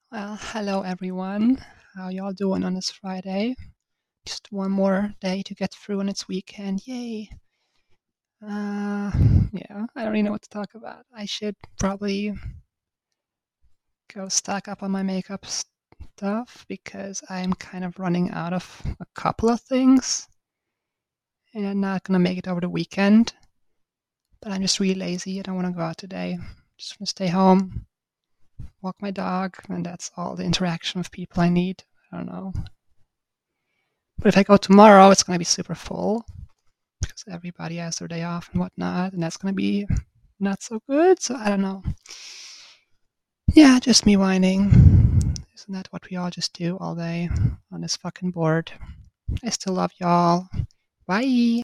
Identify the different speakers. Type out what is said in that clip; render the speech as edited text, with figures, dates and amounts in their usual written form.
Speaker 1: Well, hello everyone. How y'all doing on this Friday? Just one more day to get through and it's weekend. Yay. Uh yeah, I don't really know what to talk about. I should probably go stock up on my makeup stuff because I'm kind of running out of a couple of things and I'm not gonna make it over the weekend. But I'm just really lazy. I don't want to go out today. Just want to stay home, walk my dog, and that's all the interaction with people I need. I don't know. But if I go tomorrow, it's going to be super full because everybody has their day off and whatnot, and that's going to be not so good. So I don't know. Yeah, just me whining. Isn't that what we all just do all day on this fucking board? I still love y'all. Bye.